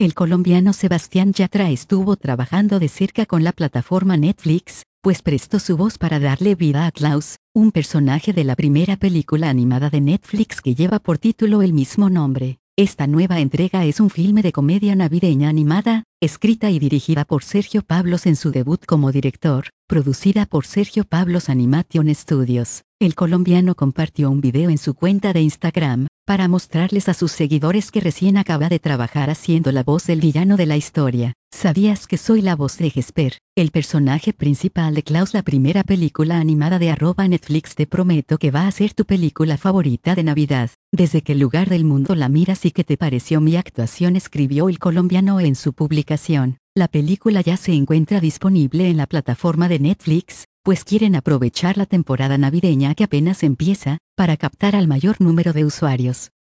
El colombiano Sebastián Yatra estuvo trabajando de cerca con la plataforma Netflix, pues prestó su voz para darle vida a Klaus, un personaje de la primera película animada de Netflix que lleva por título el mismo nombre. Esta nueva entrega es un filme de comedia navideña animada, escrita y dirigida por Sergio Pablos en su debut como director, producida por Sergio Pablos Animation Studios. El colombiano compartió un video en su cuenta de Instagram, para mostrarles a sus seguidores que recién acaba de trabajar haciendo la voz del villano de la historia. ¿Sabías que soy la voz de Jesper, el personaje principal de Klaus, la primera película animada de @Netflix? Te prometo que va a ser tu película favorita de Navidad. ¿Desde qué lugar del mundo la miras y qué te pareció mi actuación?, escribió el colombiano en su publicación. La película ya se encuentra disponible en la plataforma de Netflix, pues quieren aprovechar la temporada navideña que apenas empieza, para captar al mayor número de usuarios.